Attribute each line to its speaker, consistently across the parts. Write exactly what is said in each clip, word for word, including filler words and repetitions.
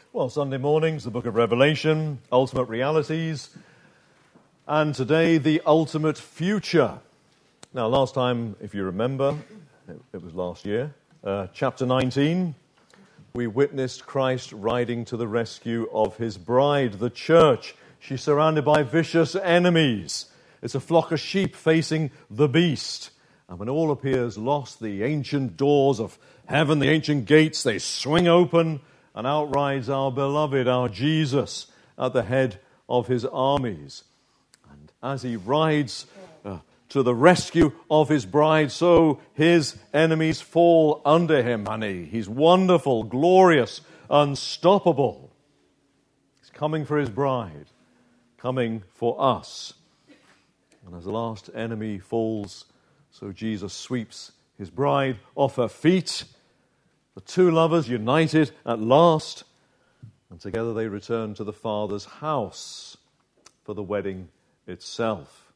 Speaker 1: Well, Sunday morning's the book of Revelation, ultimate realities, and today the ultimate future. Now, last time, if you remember, it, it was last year, uh, chapter nineteen, we witnessed Christ riding to the rescue of his bride, the church. She's surrounded by vicious enemies. It's a flock of sheep facing the beast. And when all appears lost, the ancient doors of heaven, the ancient gates, they swing open, and out rides our beloved, our Jesus, at the head of his armies. And as he rides uh, to the rescue of his bride, so his enemies fall under him. And he, he's wonderful, glorious, unstoppable. He's coming for his bride, coming for us. And as the last enemy falls, so Jesus sweeps his bride off her feet. The two lovers united at last, and together they return to the Father's house for the wedding itself.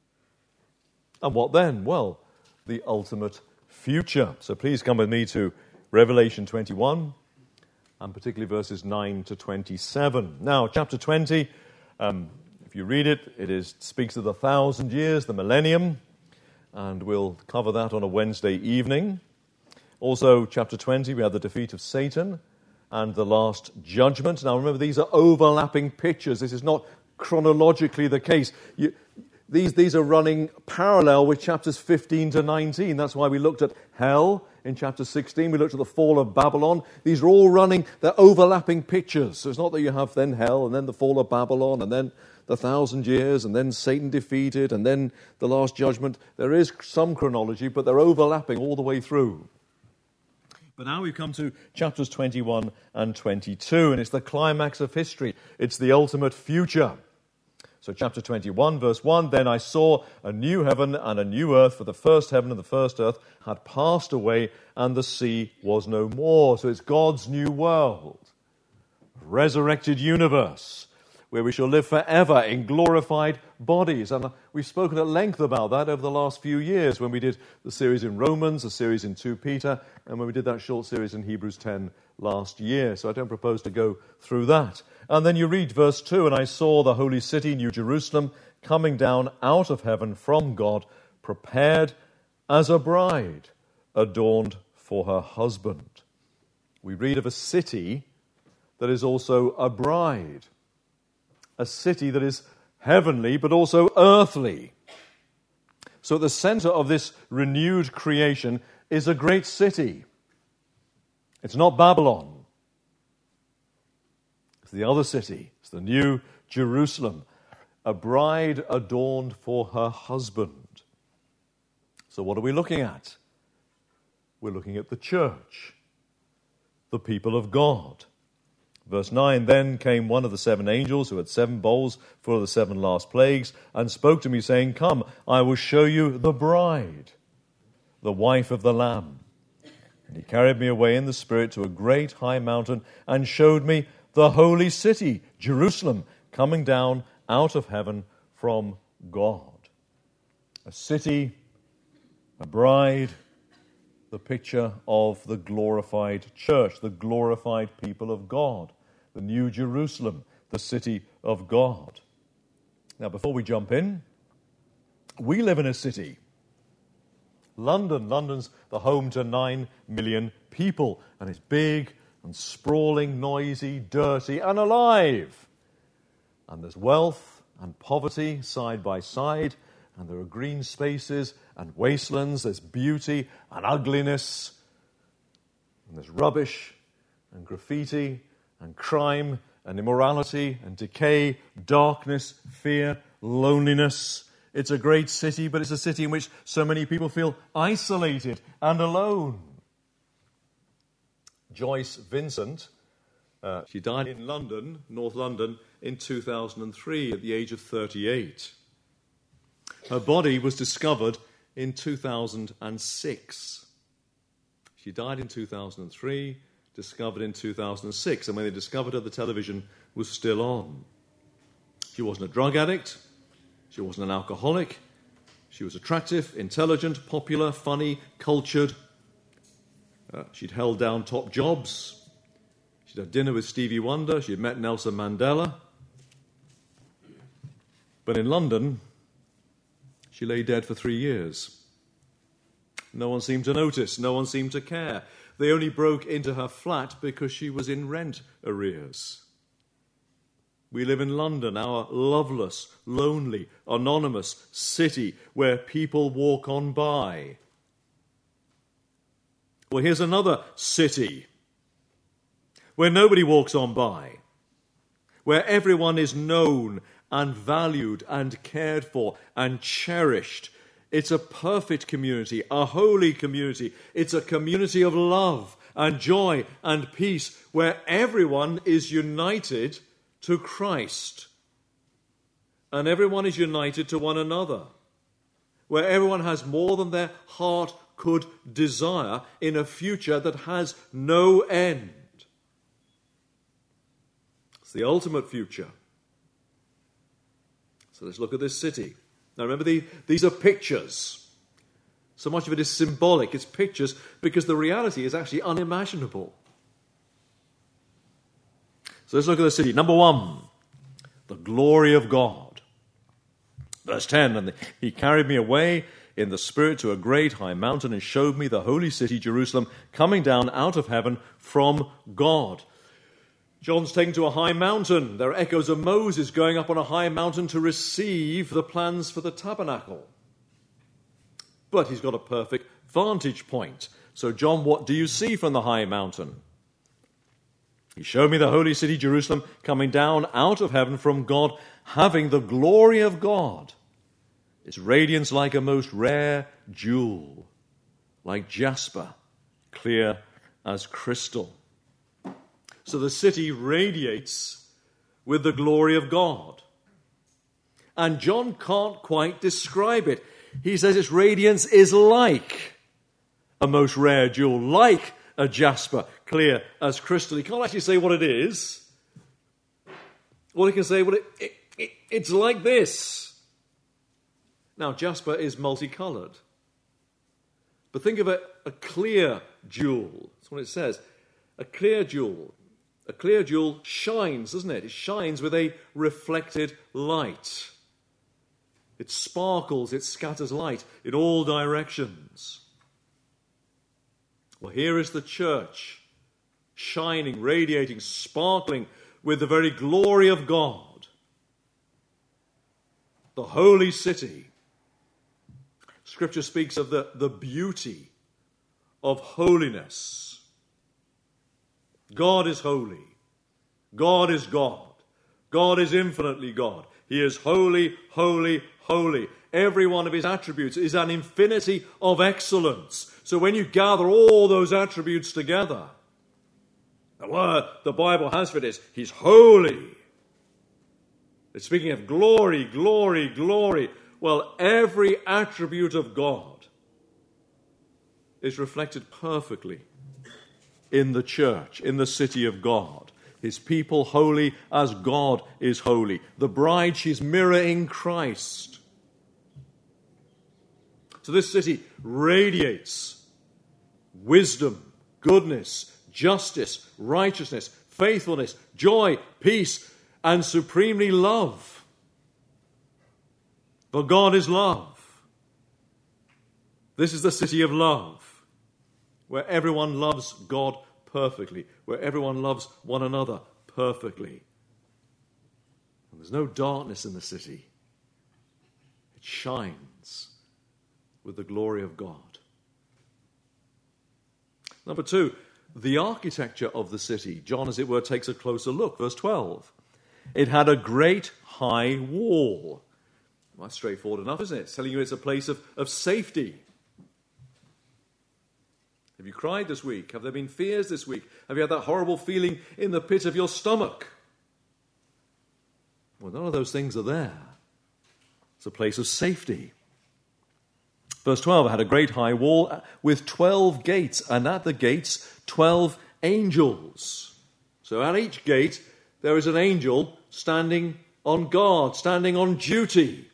Speaker 1: And what then? Well, the ultimate future. So please come with me to Revelation twenty-one, and particularly verses nine to twenty-seven. Now, chapter twenty, um, if you read it, it is speaks of the thousand years, the millennium, and we'll cover that on a Wednesday evening. Also, chapter twenty, we have the defeat of Satan and the last judgment. Now, remember, these are overlapping pictures. This is not chronologically the case. You, these, these are running parallel with chapters fifteen to nineteen. That's why we looked at hell in chapter sixteen. We looked at the fall of Babylon. These are all running, they're overlapping pictures. So it's not that you have then hell and then the fall of Babylon and then the thousand years and then Satan defeated and then the last judgment. There is some chronology, but they're overlapping all the way through. But now we've come to chapters twenty-one and twenty-two, and it's the climax of history. It's the ultimate future. So chapter twenty-one, verse one, Then I saw a new heaven and a new earth, for the first heaven and the first earth had passed away, and the sea was no more. So it's God's new world, resurrected universe, where we shall live forever in glorified bodies. And we've spoken at length about that over the last few years when we did the series in Romans, the series in Second Peter, and when we did that short series in Hebrews ten last year. So I don't propose to go through that. And then you read verse two, And I saw the holy city, New Jerusalem, coming down out of heaven from God, prepared as a bride, adorned for her husband. We read of a city that is also a bride. A city that is heavenly, but also earthly. So at the center of this renewed creation is a great city. It's not Babylon. It's the other city. It's the new Jerusalem. A bride adorned for her husband. So what are we looking at? We're looking at the church, the people of God. Verse nine, Then came one of the seven angels who had seven bowls full of the seven last plagues, and spoke to me, saying, Come, I will show you the bride, the wife of the Lamb. And he carried me away in the Spirit to a great high mountain, and showed me the holy city, Jerusalem, coming down out of heaven from God. A city, a bride, the picture of the glorified church, the glorified people of God, the new Jerusalem, the city of God. Now, before we jump in, we live in a city. London. London's the home to nine million people, and it's big and sprawling, noisy, dirty, and alive. And there's wealth and poverty side by side, and there are green spaces and wastelands, there's beauty and ugliness, and there's rubbish and graffiti and crime and immorality and decay, darkness, fear, loneliness. It's a great city, but it's a city in which so many people feel isolated and alone. Joyce Vincent, uh, she died in London, North London, in two thousand three at the age of thirty-eight. Her body was discovered in two thousand six. She died in two thousand three, discovered in two thousand six, and when they discovered her, the television was still on. She wasn't a drug addict. She wasn't an alcoholic. She was attractive, intelligent, popular, funny, cultured. Uh, she'd held down top jobs. She'd had dinner with Stevie Wonder. She'd met Nelson Mandela. But in London, she lay dead for three years. No one seemed to notice. No one seemed to care. They only broke into her flat because she was in rent arrears. We live in London, our loveless, lonely, anonymous city where people walk on by. Well, here's another city where nobody walks on by, where everyone is known and valued and cared for and cherished. It's a perfect community, a holy community. It's a community of love and joy and peace where everyone is united to Christ. And everyone is united to one another. Where everyone has more than their heart could desire in a future that has no end. It's the ultimate future. So let's look at this city. Now remember, the, these are pictures. So much of it is symbolic. It's pictures because the reality is actually unimaginable. So let's look at the city. Number one, the glory of God. Verse ten, and he carried me away in the Spirit to a great high mountain and showed me the holy city, Jerusalem, coming down out of heaven from God. John's taken to a high mountain. There are echoes of Moses going up on a high mountain to receive the plans for the tabernacle. But he's got a perfect vantage point. So, John, what do you see from the high mountain? He showed me the holy city, Jerusalem, coming down out of heaven from God, having the glory of God. Its radiance like a most rare jewel, like jasper, clear as crystal. So the city radiates with the glory of God. And John can't quite describe it. He says its radiance is like a most rare jewel, like a jasper, clear as crystal. He can't actually say what it is. All he can say, well, it, it, it, it's like this. Now, jasper is multicolored. But think of a, a clear jewel. That's what it says. A clear jewel. A clear jewel shines, doesn't it? It shines with a reflected light. It sparkles, it scatters light in all directions. Well, here is the church, shining, radiating, sparkling with the very glory of God. The holy city. Scripture speaks of the, the beauty of holiness. God is holy. God is God. God is infinitely God. He is holy, holy, holy. Every one of his attributes is an infinity of excellence. So when you gather all those attributes together, the word the Bible has for it is, he's holy. It's speaking of glory, glory, glory. Well, every attribute of God is reflected perfectly in the church, in the city of God. His people holy as God is holy. The bride, she's mirroring Christ. So this city radiates wisdom, goodness, justice, righteousness, faithfulness, joy, peace, and supremely love. For God is love. This is the city of love, where everyone loves God perfectly, where everyone loves one another perfectly. And there's no darkness in the city. It shines with the glory of God. Number two, the architecture of the city. John, as it were, takes a closer look. Verse twelve. It had a great high wall. Well, that's straightforward enough, isn't it? It's telling you it's a place of, of safety. Have you cried this week? Have there been fears this week? Have you had that horrible feeling in the pit of your stomach? Well, none of those things are there. It's a place of safety. Verse twelve, it had a great high wall with twelve gates, and at the gates, twelve angels. So at each gate, there is an angel standing on guard, standing on duty.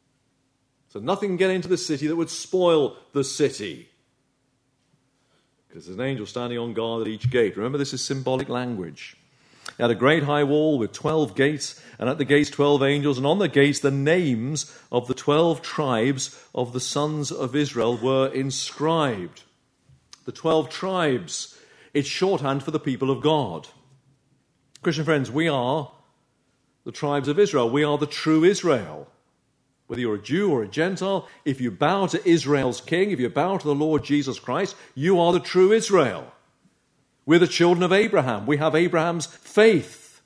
Speaker 1: So nothing can get into the city that would spoil the city. There's an angel standing on guard at each gate. Remember, this is symbolic language. It had a great high wall with twelve gates, and at the gates twelve angels, and on the gates the names of the twelve tribes of the sons of Israel were inscribed. The twelve tribes, it's shorthand for the people of God. Christian friends, we are the tribes of Israel. We are the true Israel. Whether you're a Jew or a Gentile, if you bow to Israel's king, if you bow to the Lord Jesus Christ, you are the true Israel. We're the children of Abraham. We have Abraham's faith.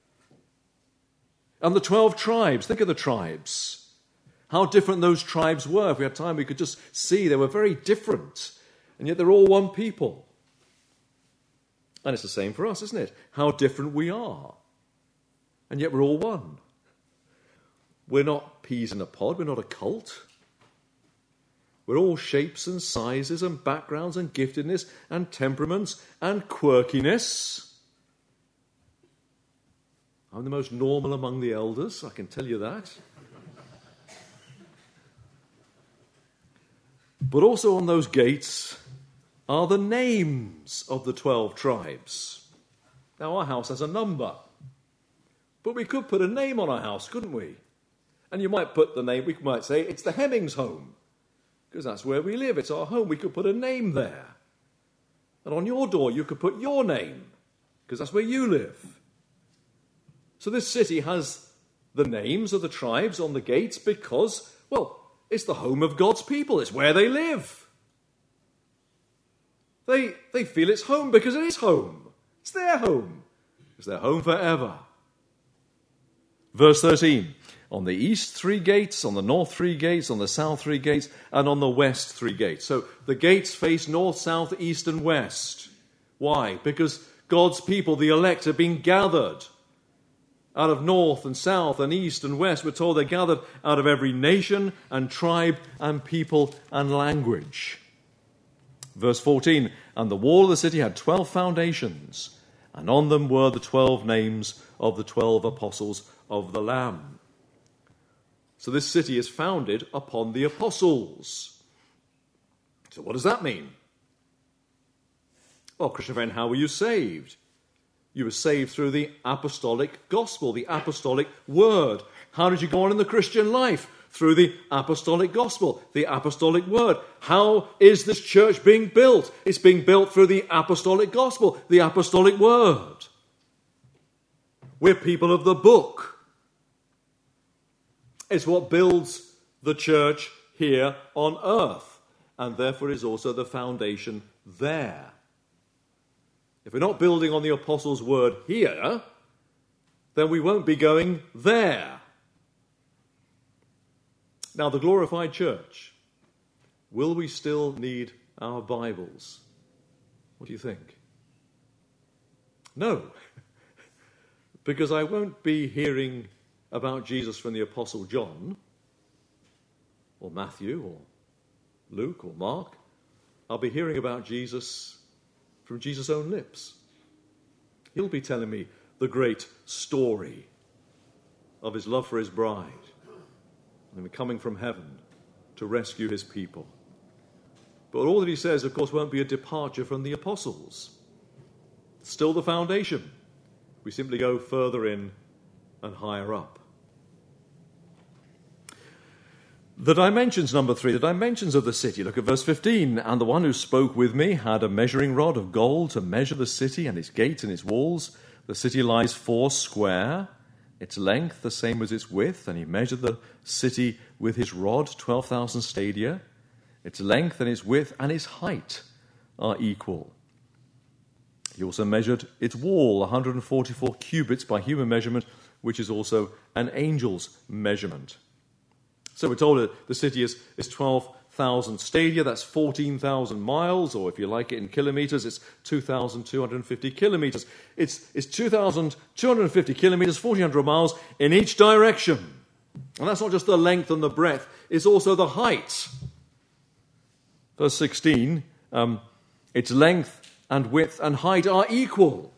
Speaker 1: And the twelve tribes, think of the tribes. How different those tribes were. If we had time, we could just see they were very different. And yet they're all one people. And it's the same for us, isn't it? How different we are. And yet we're all one. We're not peas in a pod. We're not a cult. We're all shapes and sizes and backgrounds and giftedness and temperaments and quirkiness. I'm the most normal among the elders, I can tell you that. But also on those gates are the names of the twelve tribes. Now, our house has a number. But we could put a name on our house, couldn't we? And you might put the name, we might say, it's the Hemmings home. Because that's where we live. It's our home. We could put a name there. And on your door, you could put your name. Because that's where you live. So this city has the names of the tribes on the gates because, well, it's the home of God's people. It's where they live. They, they feel it's home because it is home. It's their home. It's their home forever. Verse thirteen. On the east, three gates, on the north, three gates, on the south, three gates, and on the west, three gates. So the gates face north, south, east, and west. Why? Because God's people, the elect, have been gathered out of north and south and east and west. We're told they're gathered out of every nation and tribe and people and language. Verse fourteen, and the wall of the city had twelve foundations, and on them were the twelve names of the twelve apostles of the Lamb. So this city is founded upon the apostles. So what does that mean? Well, Christian friend, how were you saved? You were saved through the apostolic gospel, the apostolic word. How did you go on in the Christian life? Through the apostolic gospel, the apostolic word. How is this church being built? It's being built through the apostolic gospel, the apostolic word. We're people of the book. It's what builds the church here on earth, and therefore is also the foundation there. If we're not building on the apostles' word here, then we won't be going there. Now, the glorified church, will we still need our Bibles? What do you think? No, because I won't be hearing about Jesus from the Apostle John, or Matthew, or Luke, or Mark. I'll be hearing about Jesus from Jesus' own lips. He'll be telling me the great story of his love for his bride, and him coming from heaven to rescue his people. But all that he says, of course, won't be a departure from the apostles. It's still the foundation. We simply go further in and higher up. The dimensions, number three, the dimensions of the city. Look at verse fifteen. And the one who spoke with me had a measuring rod of gold to measure the city and its gates and its walls. The city lies four square, its length the same as its width. And he measured the city with his rod, twelve thousand stadia. Its length and its width and its height are equal. He also measured its wall, one hundred forty-four cubits by human measurement, which is also an angel's measurement. So we're told that the city is, is twelve thousand stadia, that's fourteen thousand miles, or if you like it in kilometres, it's two thousand two hundred fifty kilometres. It's, it's two thousand two hundred fifty kilometres, fourteen hundred miles in each direction. And that's not just the length and the breadth, it's also the height. Verse sixteen, um, its length and width and height are equal.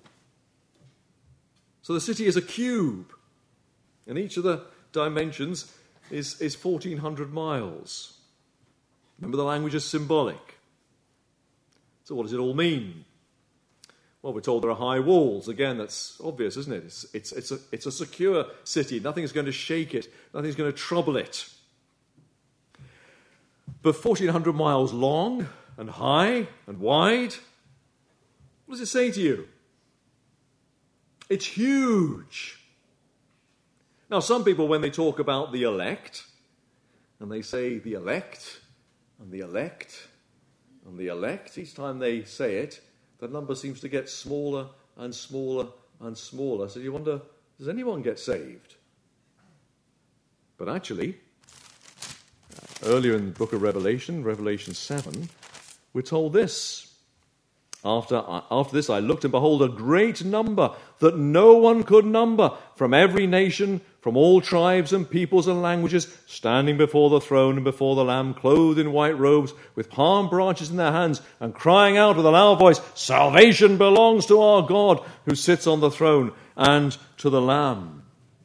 Speaker 1: So the city is a cube, and each of the dimensions is, is fourteen hundred miles. Remember, the language is symbolic. So what does it all mean? Well, we're told there are high walls. Again, that's obvious, isn't it? It's, it's, it's, a, it's a secure city. Nothing's going to shake it. Nothing's going to trouble it. But fourteen hundred miles long and high and wide, what does it say to you? It's huge. Now, some people, when they talk about the elect, and they say the elect, and the elect, and the elect, each time they say it, the number seems to get smaller and smaller and smaller. So you wonder, does anyone get saved? But actually, earlier in the book of Revelation, Revelation seven, we're told this. After, after this I looked, and behold, a great number that no one could number, from every nation, from all tribes and peoples and languages, standing before the throne and before the Lamb, clothed in white robes, with palm branches in their hands, and crying out with a loud voice, "Salvation belongs to our God, who sits on the throne, and to the Lamb."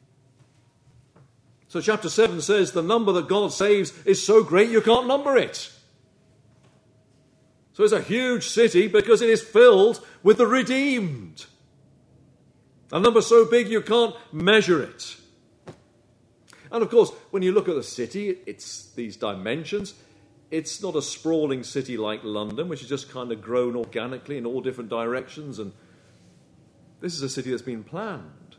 Speaker 1: So chapter seven says the number that God saves is so great you can't number it. So it's a huge city because it is filled with the redeemed. A number so big you can't measure it. And of course, when you look at the city, it's these dimensions. It's not a sprawling city like London, which has just kind of grown organically in all different directions. And this is a city that's been planned.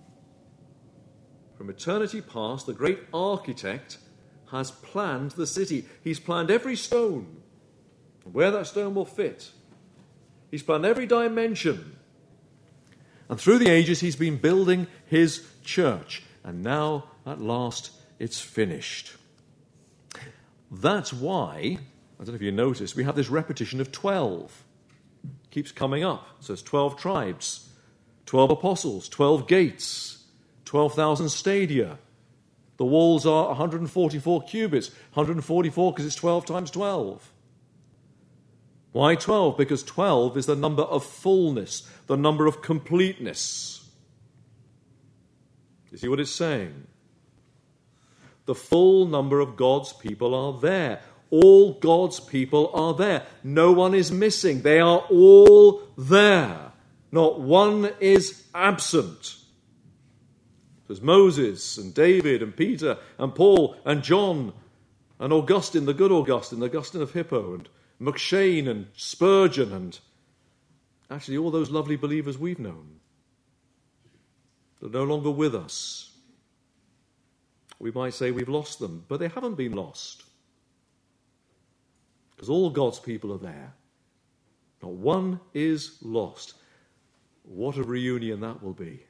Speaker 1: From eternity past, the great architect has planned the city. He's planned every stone, where that stone will fit. He's planned every dimension. And through the ages, he's been building his church. And now, at last, it's finished. That's why, I don't know if you noticed, we have this repetition of twelve. It keeps coming up. So it's twelve tribes, twelve apostles, twelve gates, twelve thousand stadia. The walls are one hundred forty-four cubits, one hundred forty-four because it's twelve times twelve. Why twelve? Because twelve is the number of fullness, the number of completeness. You see what it's saying? The full number of God's people are there. All God's people are there. No one is missing. They are all there. Not one is absent. There's Moses and David and Peter and Paul and John and Augustine, the good Augustine, Augustine of Hippo, and McShane and Spurgeon, and actually all those lovely believers we've known. They're no longer with us. We might say we've lost them, but they haven't been lost. Because all God's people are there. Not one is lost. What a reunion that will be.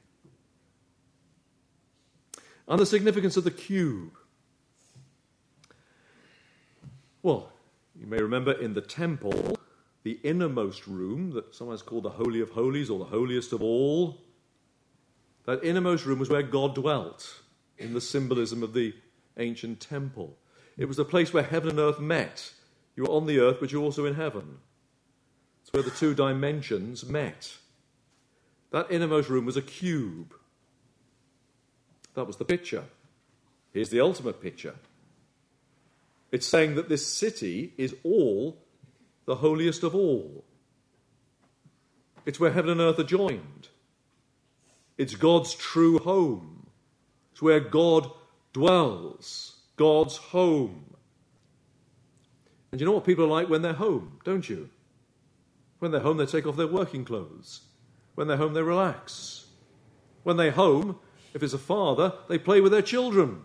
Speaker 1: And the significance of the cube. Well, you may remember in the temple, the innermost room, that sometimes called the Holy of Holies or the holiest of all, that innermost room was where God dwelt in the symbolism of the ancient temple. It was the place where heaven and earth met. You were on the earth, but you're also in heaven. It's where the two dimensions met. That innermost room was a cube. That was the picture. Here's the ultimate picture. It's saying that this city is all the holiest of all. It's where heaven and earth are joined. It's God's true home. It's where God dwells. God's home. And you know what people are like when they're home, don't you? When they're home, they take off their working clothes. When they're home, they relax. When they're home, if it's a father, they play with their children.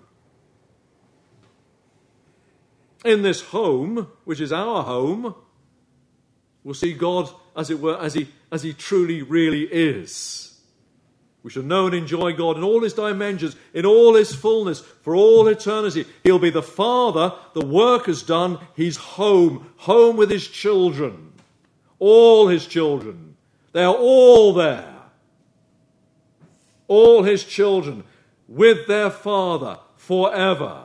Speaker 1: In this home, which is our home, we'll see God, as it were, as he, as he truly, really is. We shall know and enjoy God in all his dimensions, in all his fullness, for all eternity. He'll be the Father, the work is done, he's home, home with his children. All his children. They are all there. All his children with their Father forever.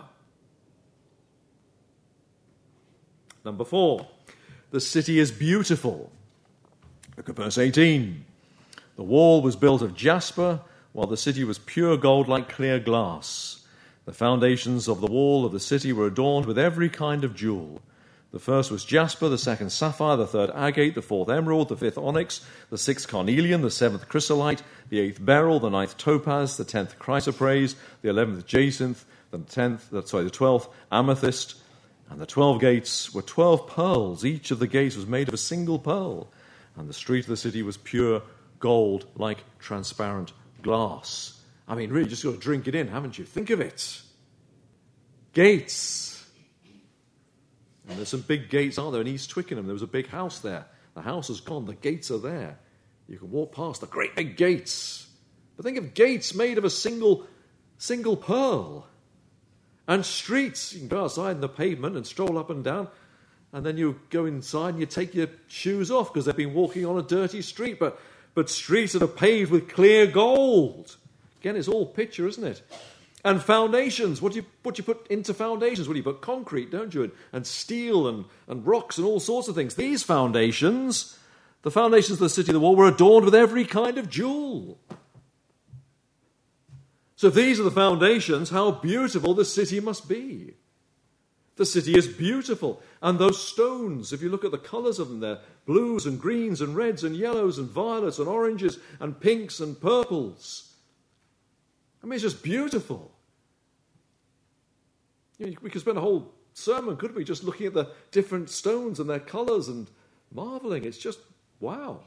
Speaker 1: Number four, the city is beautiful. Look at verse eighteen. The wall was built of jasper, while the city was pure gold like clear glass. The foundations of the wall of the city were adorned with every kind of jewel. The first was jasper, the second sapphire, the third agate, the fourth emerald, the fifth onyx, the sixth carnelian, the seventh chrysolite, the eighth beryl, the ninth topaz, the tenth chrysoprase, the eleventh jacinth, the tenth, sorry, the twelfth amethyst, and the twelve gates were twelve pearls. Each of the gates was made of a single pearl, and the street of the city was pure gold, like transparent glass. I mean, really, just got to drink it in, haven't you? Think of it. Gates. And there's some big gates, aren't there? In East Twickenham, there was a big house there. The house is gone. The gates are there. You can walk past the great big gates. But think of gates made of a single, single pearl. And streets. You can go outside in the pavement and stroll up and down. And then you go inside and you take your shoes off because they've been walking on a dirty street. But, but streets that are paved with clear gold. Again, it's all picture, isn't it? And foundations. What do you what do you put into foundations? Well, you put concrete, don't you? And, and steel and, and rocks and all sorts of things. These foundations, the foundations of the city of the wall, were adorned with every kind of jewel. So if these are the foundations, how beautiful the city must be. The city is beautiful. And those stones, if you look at the colours of them, they're blues and greens and reds and yellows and violets and oranges and pinks and purples. I mean, it's just beautiful. You know, we could spend a whole sermon, couldn't we, just looking at the different stones and their colours and marvelling. It's just, wow.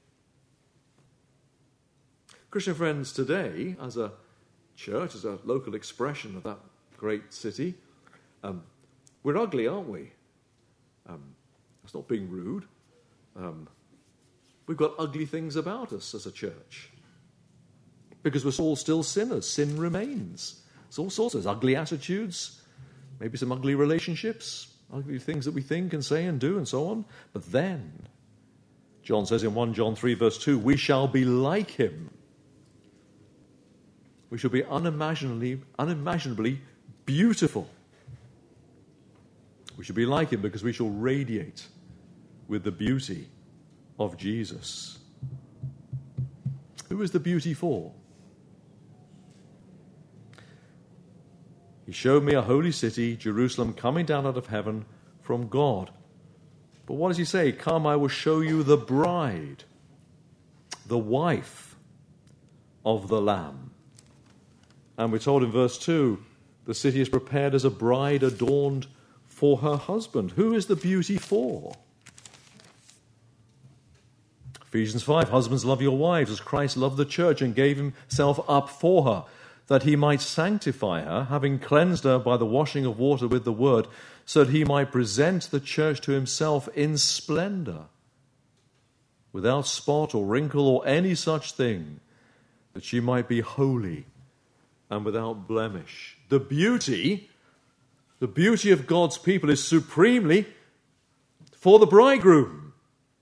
Speaker 1: Christian friends, today, as a church, as a local expression of that great city, um, we're ugly, aren't we? Um, that's not being rude. Um, we've got ugly things about us as a church. Because we're all still sinners. Sin remains. There's all sorts of ugly attitudes, maybe some ugly relationships, ugly things that we think and say and do and so on. But then, John says in First John three verse two, we shall be like him. We shall be unimaginably, unimaginably beautiful. We shall be like him because we shall radiate with the beauty of Jesus. Who is the beauty for? He showed me a holy city, Jerusalem, coming down out of heaven from God. But what does he say? Come, I will show you the bride, the wife of the Lamb. And we're told in verse two, the city is prepared as a bride adorned for her husband. Who is the beauty for? Ephesians five, husbands, love your wives as Christ loved the church and gave himself up for her, that he might sanctify her, having cleansed her by the washing of water with the word, so that he might present the church to himself in splendor, without spot or wrinkle or any such thing, that she might be holy and without blemish. The beauty, the beauty of God's people is supremely for the bridegroom.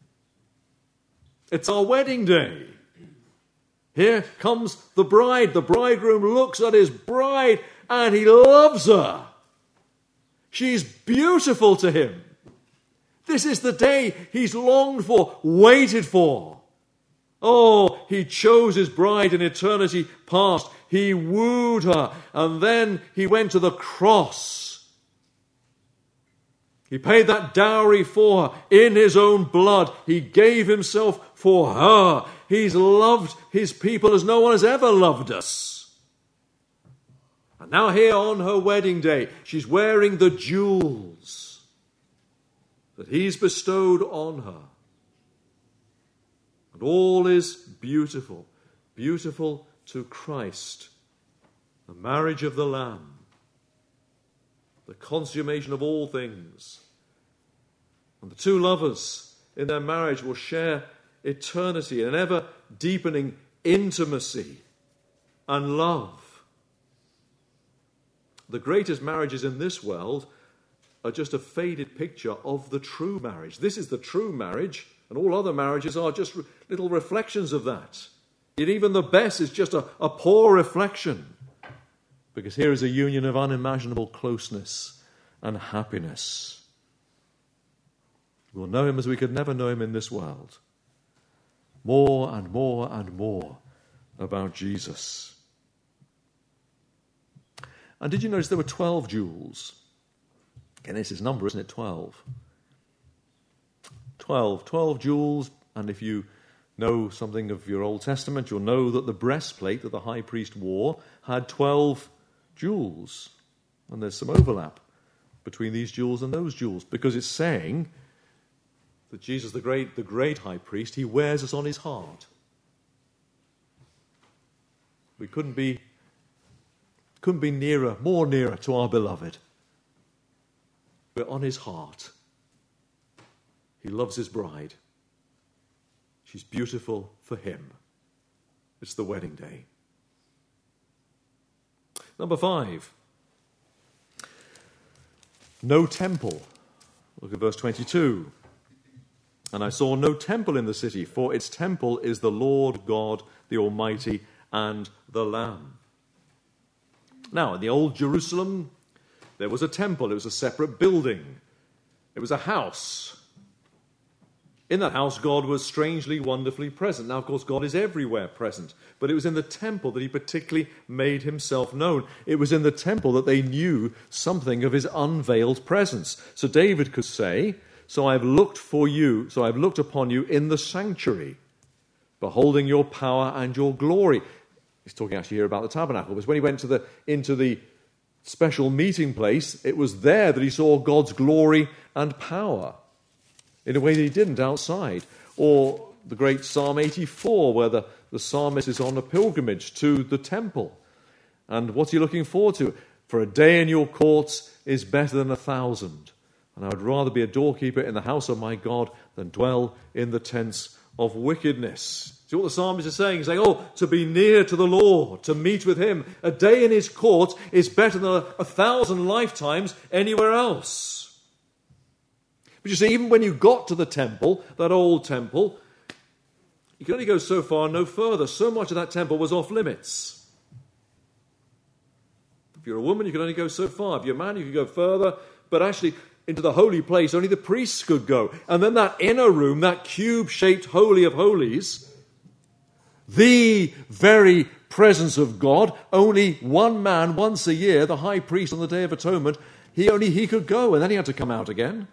Speaker 1: It's our wedding day. Here comes the bride. The bridegroom looks at his bride and he loves her. She's beautiful to him. This is the day he's longed for, waited for. Oh, he chose his bride in eternity past. He wooed her, and then he went to the cross. He paid that dowry for her in his own blood. He gave himself for her. He's loved his people as no one has ever loved us. And now here on her wedding day, she's wearing the jewels that he's bestowed on her. And all is beautiful, beautiful to Christ, the marriage of the Lamb, the consummation of all things. And the two lovers in their marriage will share eternity and an ever deepening intimacy and love. The greatest marriages in this world are just a faded picture of the true marriage. This is the true marriage, and all other marriages are just little reflections of that. Yet even the best is just a, a poor reflection, because here is a union of unimaginable closeness and happiness. We'll know him as we could never know him in this world. More and more and more about Jesus. And did you notice there were twelve jewels? Again, it's his number, isn't it? twelve. twelve. twelve jewels, and if you know something of your Old Testament, you'll know that the breastplate that the high priest wore had twelve jewels. And there's some overlap between these jewels and those jewels, because it's saying that Jesus, the great, the great high priest, he wears us on his heart. We couldn't be, couldn't be nearer, more nearer to our beloved. We're on his heart. He loves his bride. She's beautiful for him. It's the wedding day. Number five. No temple. Look at verse twenty-two. And I saw no temple in the city, for its temple is the Lord God, the Almighty, and the Lamb. Now, in the old Jerusalem, there was a temple. It was a separate building. It was a house. In that house, God was strangely, wonderfully present. Now, of course, God is everywhere present. But it was in the temple that he particularly made himself known. It was in the temple that they knew something of his unveiled presence. So David could say, So I have looked for you, so I have looked upon you in the sanctuary, beholding your power and your glory. He's talking actually here about the tabernacle. Because when he went to the into the special meeting place, it was there that he saw God's glory and power in a way that he didn't outside. Or the great Psalm eighty-four, where the, the psalmist is on a pilgrimage to the temple. And what's he looking forward to? For a day in your courts is better than a thousand. And I would rather be a doorkeeper in the house of my God than dwell in the tents of wickedness. See what the psalmist is saying? He's saying, oh, to be near to the Lord, to meet with him, a day in his courts is better than a, a thousand lifetimes anywhere else. But you see, even when you got to the temple, that old temple, you could only go so far, no further. So much of that temple was off limits. If you're a woman, you could only go so far. If you're a man, you could go further. But actually, into the holy place, only the priests could go. And then that inner room, that cube-shaped Holy of Holies, the very presence of God, only one man once a year, the high priest on the Day of Atonement, he only he could go, and then he had to come out again.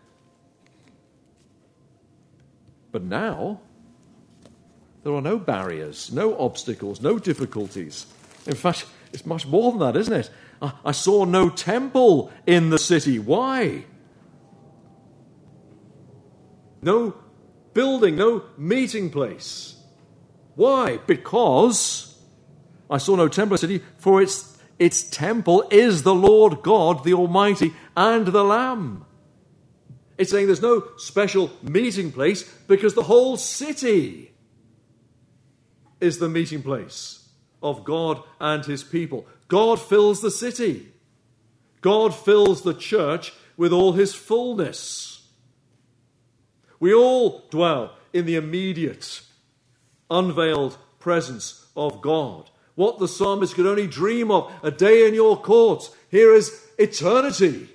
Speaker 1: But now, there are no barriers, no obstacles, no difficulties. In fact, it's much more than that, isn't it? I, I saw no temple in the city. Why? No building, no meeting place. Why? Because I saw no temple in the city, for its, its temple is the Lord God, the Almighty, and the Lamb. It's saying there's no special meeting place because the whole city is the meeting place of God and his people. God fills the city. God fills the church with all his fullness. We all dwell in the immediate, unveiled presence of God. What the psalmist could only dream of, a day in your courts. Here is eternity.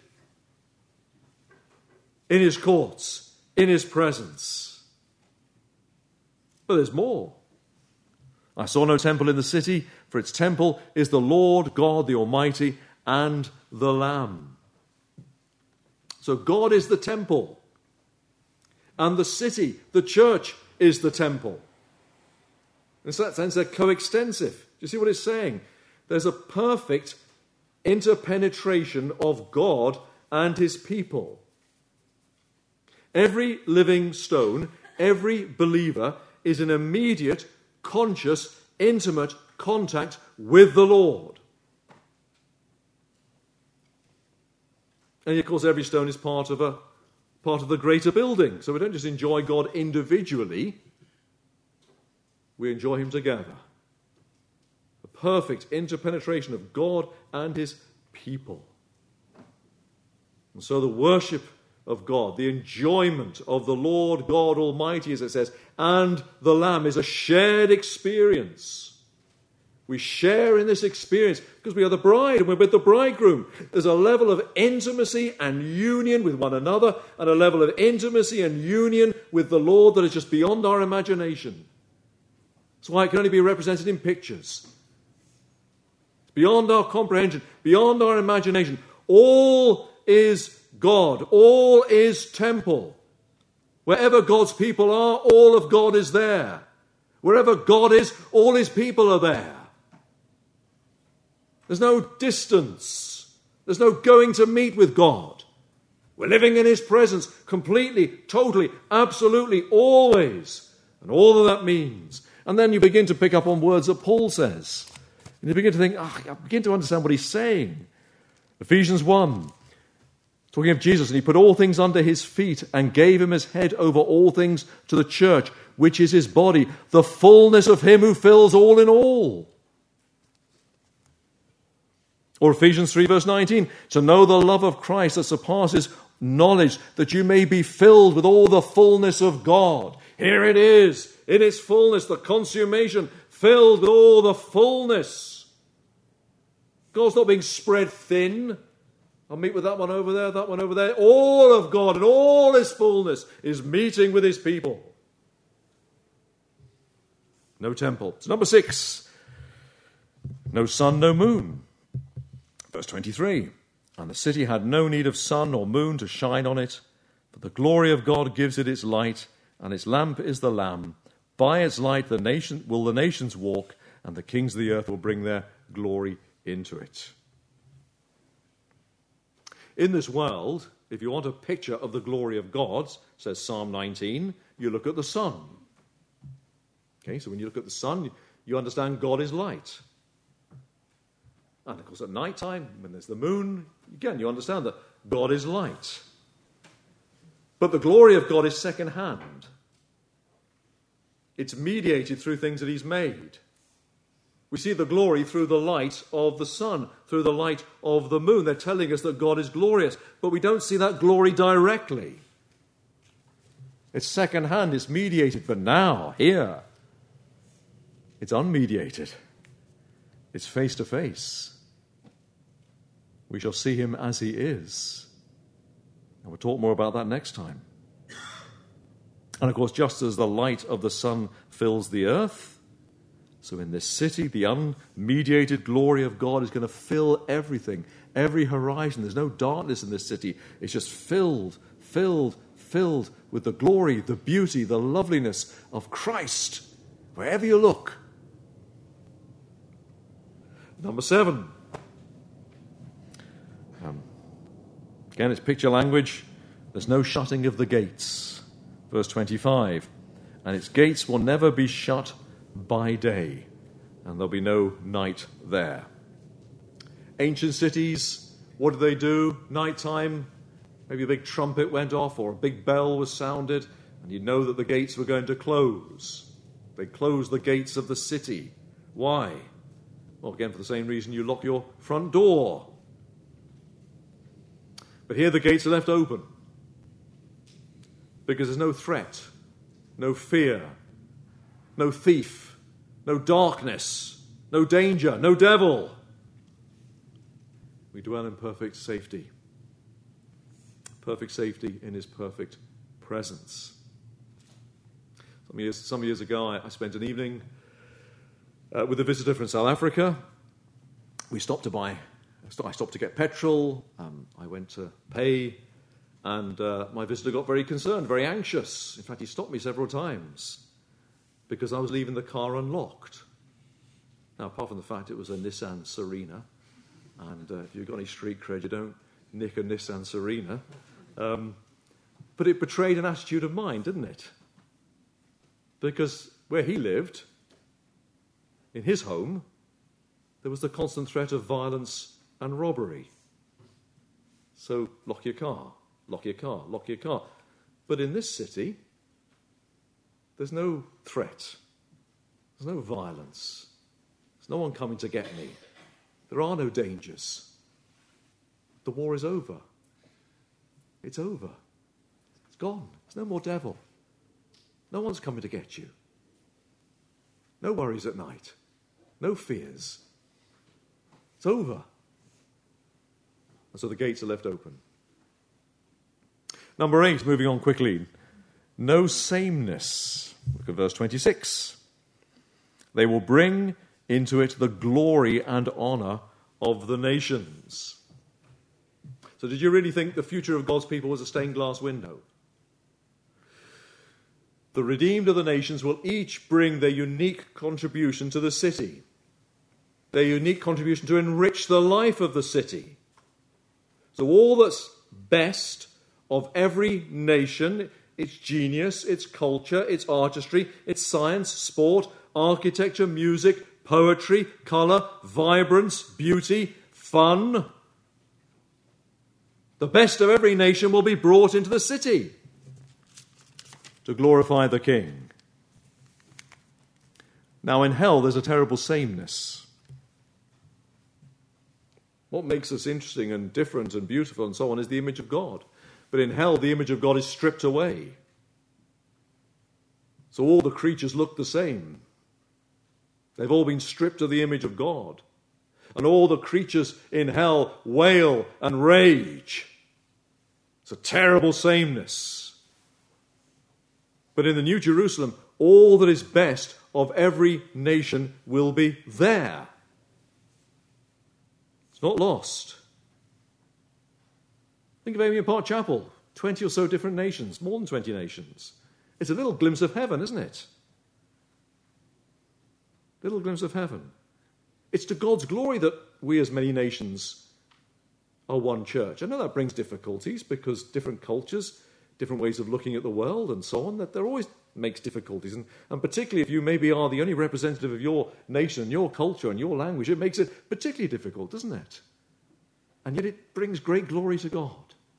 Speaker 1: In his courts, in his presence. But there's more. I saw no temple in the city, for its temple is the Lord God, the Almighty, and the Lamb. So God is the temple. And the city, the church, is the temple. In that sense, they're coextensive. Do you see what it's saying? There's a perfect interpenetration of God and his people. Every living stone, every believer is in immediate, conscious, intimate contact with the Lord. And of course, every stone is part of a part of the greater building. So we don't just enjoy God individually, we enjoy him together. A perfect interpenetration of God and his people. And so the worship of God, the enjoyment of the Lord God Almighty, as it says, and the Lamb is a shared experience. We share in this experience because we are the bride and we're with the bridegroom. There's a level of intimacy and union with one another and a level of intimacy and union with the Lord that is just beyond our imagination. That's why it can only be represented in pictures. It's beyond our comprehension, beyond our imagination. All is God. All is temple. Wherever God's people are, all of God is there. Wherever God is, all his people are there. There's no distance. There's no going to meet with God. We're living in his presence completely, totally, absolutely, always. And all that that means. And then you begin to pick up on words that Paul says. And you begin to think, oh, I begin to understand what he's saying. Ephesians one, talking of Jesus, and he put all things under his feet and gave him as head over all things to the church, which is his body, the fullness of him who fills all in all. Or Ephesians three verse nineteen, to know the love of Christ that surpasses knowledge, that you may be filled with all the fullness of God. Here it is, in its fullness, the consummation, filled with all the fullness. God's not being spread thin. I'll meet with that one over there, that one over there. All of God and all his fullness is meeting with his people. No temple. So number six, no sun, no moon. Verse twenty-three, and the city had no need of sun or moon to shine on it, for the glory of God gives it its light, and its lamp is the Lamb. By its light the nation will the nations walk, and the kings of the earth will bring their glory into it. In this world, if you want a picture of the glory of God, says Psalm nineteen, you look at the sun. Okay, so when you look at the sun, you understand God is light. And of course at night time, when there's the moon, again you understand that God is light. But the glory of God is second hand. It's mediated through things that he's made. We see the glory through the light of the sun, through the light of the moon. They're telling us that God is glorious, but we don't see that glory directly. It's second hand, it's mediated, but now, here, it's unmediated. It's face to face. We shall see him as he is. And we'll talk more about that next time. And of course, just as the light of the sun fills the earth, so in this city, the unmediated glory of God is going to fill everything, every horizon. There's no darkness in this city. It's just filled, filled, filled with the glory, the beauty, the loveliness of Christ, wherever you look. Number seven. Um, again, it's picture language. There's no shutting of the gates. Verse twenty-five. And its gates will never be shut by day, and there'll be no night there. Ancient cities, what did they do? Nighttime, maybe a big trumpet went off or a big bell was sounded, and you know that the gates were going to close. They closed the gates of the city. Why? Well, again, for the same reason you lock your front door. But here the gates are left open because there's no threat, no fear, no thief, no darkness, no danger, no devil. We dwell in perfect safety. Perfect safety in his perfect presence. Some years, some years ago, I, I spent an evening uh, with a visitor from South Africa. We stopped to buy, I stopped to get petrol. Um, I went to pay, and uh, my visitor got very concerned, very anxious. In fact, he stopped me several times because I was leaving the car unlocked. Now, apart from the fact it was a Nissan Serena, and uh, if you've got any street cred, you don't nick a Nissan Serena. Um, but it betrayed an attitude of mind, didn't it? Because where he lived, in his home, there was the constant threat of violence and robbery. So lock your car, lock your car, lock your car. But in this city, there's no threat. There's no violence. There's no one coming to get me. There are no dangers. The war is over. It's over. It's gone. There's no more devil. No one's coming to get you. No worries at night. No fears. It's over. And so the gates are left open. Number eight, moving on quickly. No sameness. Look at verse twenty-six. They will bring into it the glory and honor of the nations. So did you really think the future of God's people was a stained glass window? the redeemed of the nations will each bring their unique contribution to the city, their unique contribution to enrich the life of the city. So all that's best of every nation, its genius, its culture, its artistry, its science, sport, architecture, music, poetry, colour, vibrance, beauty, fun. The best of every nation will be brought into the city to glorify the King. Now in hell there's a terrible sameness. What makes us interesting and different and beautiful and so on is the image of God. But in hell the image of God is stripped away. So all the creatures look the same. They've all been stripped of the image of God. And all the creatures in hell wail and rage. It's a terrible sameness. But in the New Jerusalem, all that is best of every nation will be there. It's not lost. Think of Amiens Park Chapel, twenty or so different nations, more than twenty nations. It's a little glimpse of heaven, isn't it? Little glimpse of heaven. It's to God's glory that we as many nations are one church. I know that brings difficulties because different cultures, different ways of looking at the world and so on, that there always makes difficulties. And, and particularly if you maybe are the only representative of your nation, your culture and your language, it makes it particularly difficult, doesn't it? And yet it brings great glory to God.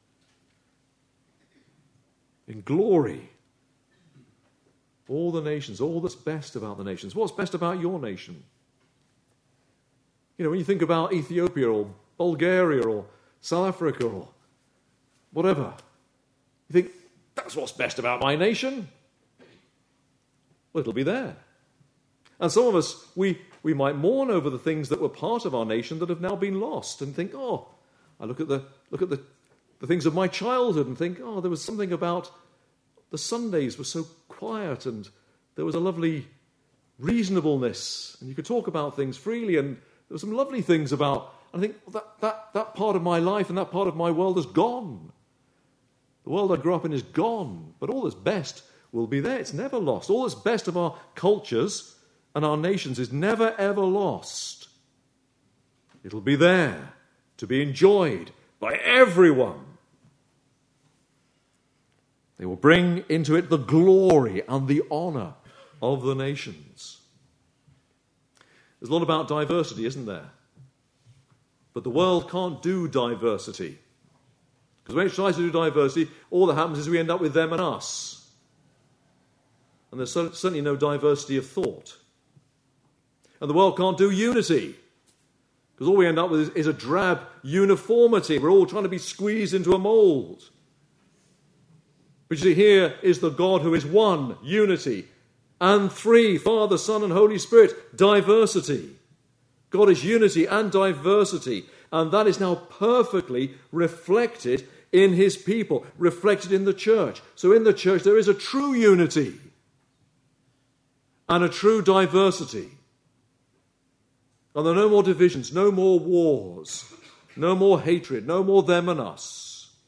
Speaker 1: In glory, all the nations, all that's best about the nations. What's best about your nation? You know, when you think about Ethiopia or Bulgaria or South Africa or whatever, you think, that's what's best about my nation. Well, it'll be there. And some of us, we, we might mourn over the things that were part of our nation that have now been lost and think, oh, I look at the look at the, the things of my childhood and think, oh, there was something about the Sundays were so quiet and there was a lovely reasonableness and you could talk about things freely and there were some lovely things about, and I think well, that, that, that part of my life and that part of my world is gone. The world I grew up in is gone, but all that's best will be there. It's never lost. All that's best of our cultures and our nations is never, ever lost. It'll be there to be enjoyed by everyone. They will bring into it the glory and the honour of the nations. There's a lot about diversity, isn't there? But the world can't do diversity. Because when it tries to do diversity, all that happens is we end up with them and us. And there's certainly no diversity of thought. And the world can't do unity. Because all we end up with is, is a drab uniformity. We're all trying to be squeezed into a mould. But you see, here is the God who is one, unity, and three, Father, Son, and Holy Spirit, diversity. God is unity and diversity. And that is now perfectly reflected in his people, reflected in the church. So in the church there is a true unity and a true diversity. And there are no more divisions, no more wars, no more hatred, no more them and us.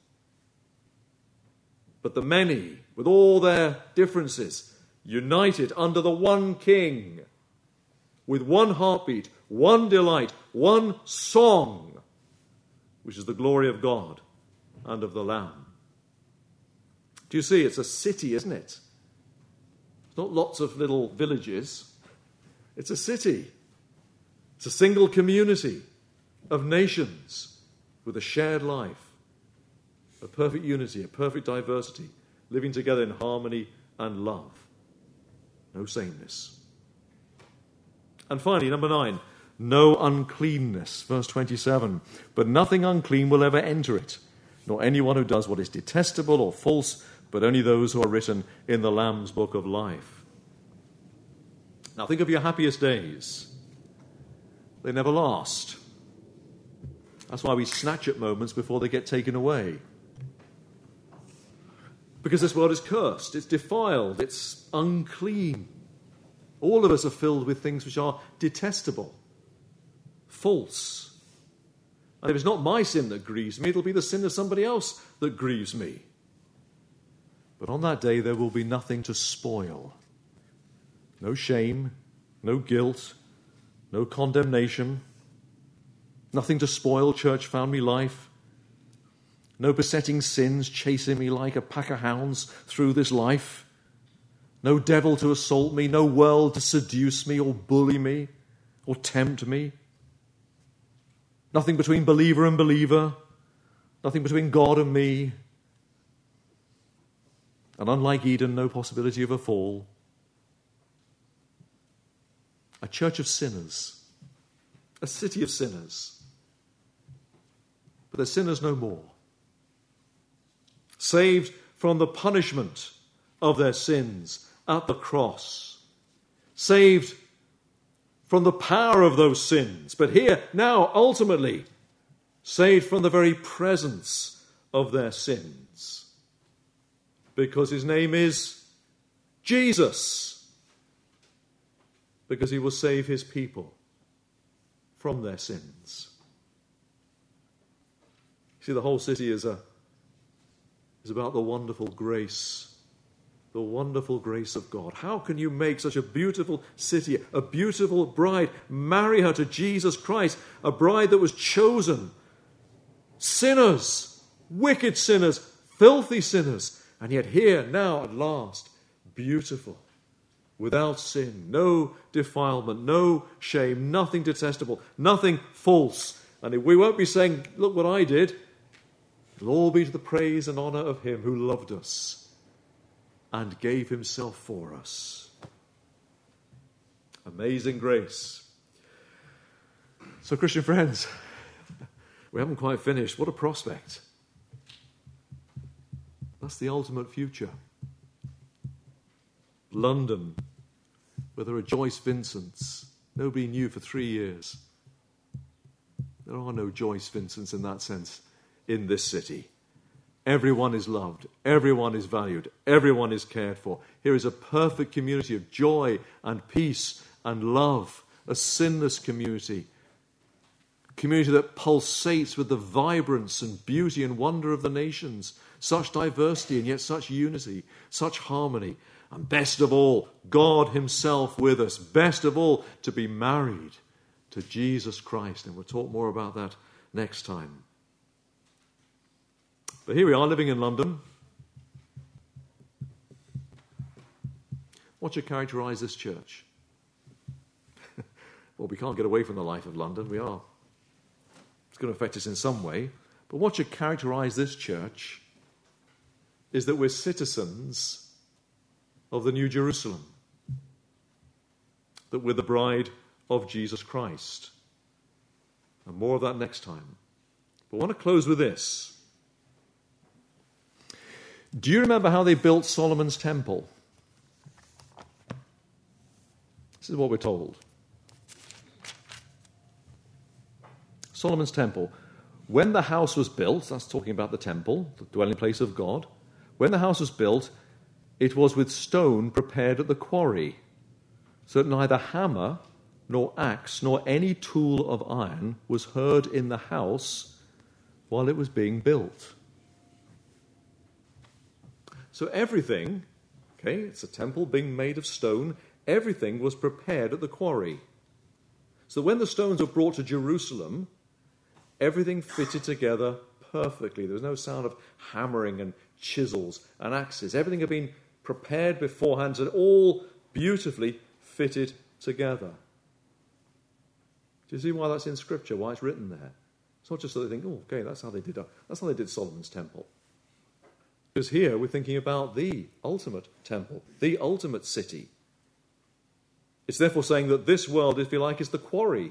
Speaker 1: But the many, with all their differences, united under the one King, with one heartbeat, one delight, one song, which is the glory of God and of the Lamb. Do you see? It's a city, isn't it? It's not lots of little villages. It's a city. It's a single community of nations with a shared life, a perfect unity, a perfect diversity, living together in harmony and love. No sameness. And finally, number nine, no uncleanness. Verse twenty-seven. But nothing unclean will ever enter it, nor anyone who does what is detestable or false, but only those who are written in the Lamb's book of life. Now think of your happiest days. They never last. That's why we snatch at moments before they get taken away. Because this world is cursed, it's defiled, it's unclean. All of us are filled with things which are detestable, false. And if it's not my sin that grieves me, it'll be the sin of somebody else that grieves me. But on that day there will be nothing to spoil. No shame, no guilt, no condemnation. Nothing to spoil church family life. No besetting sins chasing me like a pack of hounds through this life. No devil to assault me, no world to seduce me or bully me or tempt me. Nothing between believer and believer. Nothing between God and me. And unlike Eden, no possibility of a fall. A church of sinners. A city of sinners. But they're sinners no more. Saved from the punishment of their sins at the cross. Saved from the power of those sins. But here, now, ultimately, saved from the very presence of their sins. Because his name is Jesus. Because he will save his people from their sins. See, the whole city is a is about the wonderful grace, the wonderful grace of God. How can you make such a beautiful city, a beautiful bride, marry her to Jesus Christ, a bride that was chosen? Sinners, wicked sinners, filthy sinners, and yet here, now, at last, beautiful, without sin, no defilement, no shame, nothing detestable, nothing false. And we won't be saying, look what I did. It'll all be to the praise and honour of him who loved us and gave himself for us. Amazing grace. So, Christian friends, we haven't quite finished. What a prospect. That's the ultimate future. London, where there are Joyce Vincents. Nobody knew for three years. There are no Joyce Vincents in that sense in this city. Everyone is loved. Everyone is valued. Everyone is cared for. Here is a perfect community of joy and peace and love. A sinless community. Community that pulsates with the vibrance and beauty and wonder of the nations. Such diversity and yet such unity. Such harmony. And best of all, God himself with us. Best of all, to be married to Jesus Christ. And we'll talk more about that next time. But here we are, living in London. What should characterise this church? Well, we can't get away from the life of London. We are. It's going to affect us in some way. But what should characterise this church is that we're citizens of the New Jerusalem. That we're the bride of Jesus Christ. And more of that next time. But I want to close with this. Do you remember how they built Solomon's temple? This is what we're told. Solomon's temple. When the house was built, that's talking about the temple, the dwelling place of God. When the house was built, it was with stone prepared at the quarry, so that neither hammer nor axe nor any tool of iron was heard in the house while it was being built. So everything, okay, it's a temple being made of stone, everything was prepared at the quarry. So when the stones were brought to Jerusalem, everything fitted together perfectly. There was no sound of hammering and chisels and axes. Everything had been prepared beforehand and all beautifully fitted together. Do you see why that's in Scripture, why it's written there? It's not just that they think, oh, okay, that's how they did that's how they did Solomon's temple. Because here we're thinking about the ultimate temple, the ultimate city. It's therefore saying that this world, if you like, is the quarry.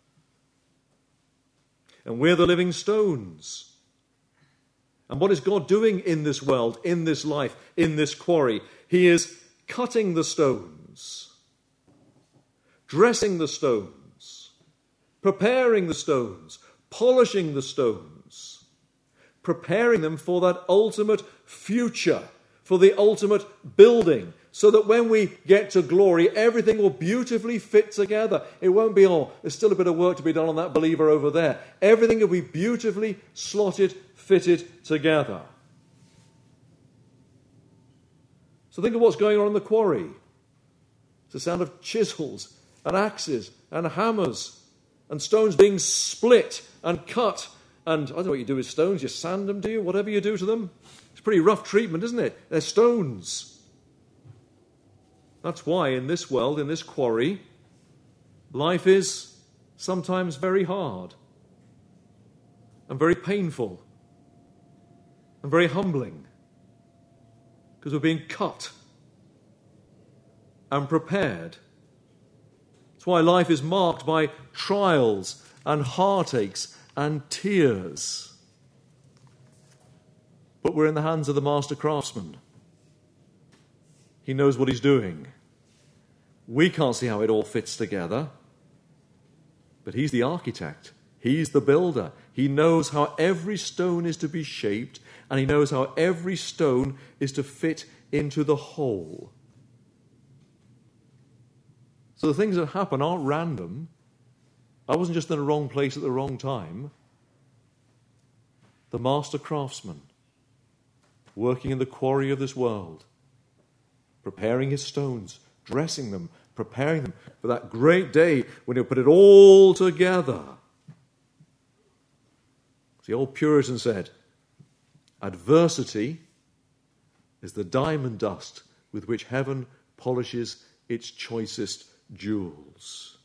Speaker 1: And we're the living stones. And what is God doing in this world, in this life, in this quarry? He is cutting the stones, dressing the stones, preparing the stones, polishing the stones, preparing them for that ultimate future, for the ultimate building, so that when we get to glory, everything will beautifully fit together. It won't be, oh, there's still a bit of work to be done on that believer over there. Everything will be beautifully slotted, fitted together.
Speaker 2: So think of what's going on in the quarry. It's the sound of chisels and axes and hammers and stones being split and cut. And I don't know what you do with stones. You sand them, do you? Whatever you do to them. It's pretty rough treatment, isn't it? They're stones. That's why in this world, in this quarry, life is sometimes very hard and very painful and very humbling, because we're being cut and prepared. That's why life is marked by trials and heartaches and tears. But we're in the hands of the master craftsman. He knows what he's doing. We can't see how it all fits together, but he's the architect. He's the builder. He knows how every stone is to be shaped, and he knows how every stone is to fit into the whole. So the things that happen aren't random. I wasn't just in the wrong place at the wrong time. The master craftsman, working in the quarry of this world, preparing his stones, dressing them, preparing them for that great day when he'll put it all together. The old Puritan said, adversity is the diamond dust with which heaven polishes its choicest jewels.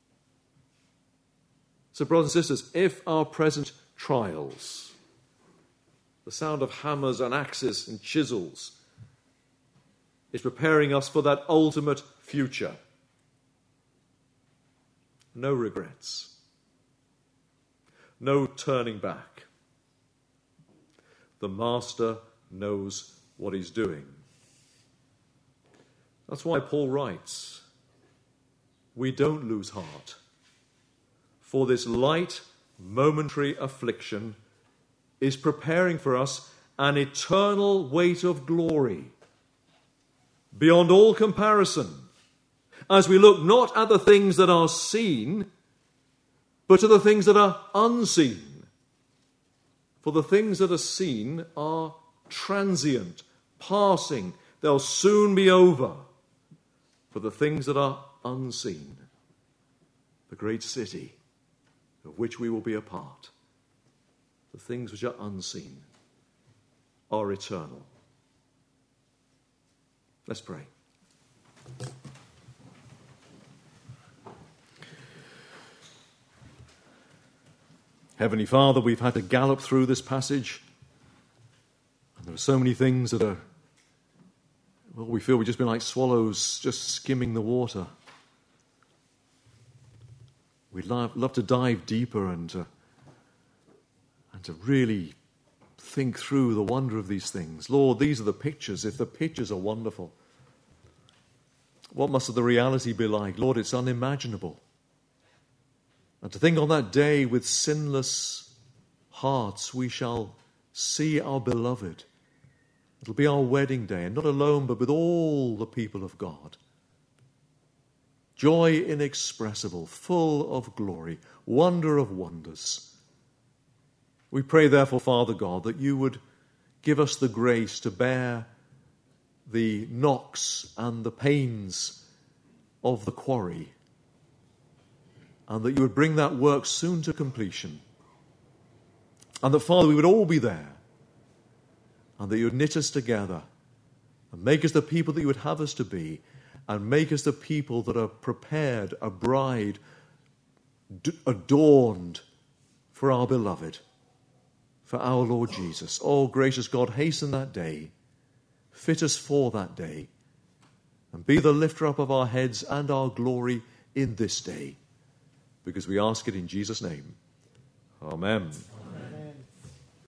Speaker 2: So, brothers and sisters, if our present trials, the sound of hammers and axes and chisels, is preparing us for that ultimate future, no regrets. No turning back. The master knows what he's doing. That's why Paul writes, we don't lose heart, for this light, momentary affliction is preparing for us an eternal weight of glory, beyond all comparison, as we look not at the things that are seen, but to the things that are unseen. For the things that are seen are transient, passing. They'll soon be over. For the things that are unseen, the great city of which we will be a part, the things which are unseen are eternal. Let's pray. Heavenly Father, we've had to gallop through this passage, and there are so many things that are, well, we feel we've just been like swallows just skimming the water. We'd love, love to dive deeper and to, and to really think through the wonder of these things. Lord, these are the pictures. If the pictures are wonderful, what must the reality be like? Lord, it's unimaginable. And to think on that day with sinless hearts we shall see our beloved. It'll be our wedding day, and not alone, but with all the people of God. Joy inexpressible, full of glory, wonder of wonders. We pray therefore, Father God, that you would give us the grace to bear the knocks and the pains of the quarry, and that you would bring that work soon to completion. And that, Father, we would all be there, and that you would knit us together and make us the people that you would have us to be, and make us the people that are prepared, a bride d- adorned for our beloved, for our Lord Jesus. Oh, gracious God, hasten that day, fit us for that day, and be the lifter up of our heads and our glory in this day, because we ask it in Jesus' name. Amen.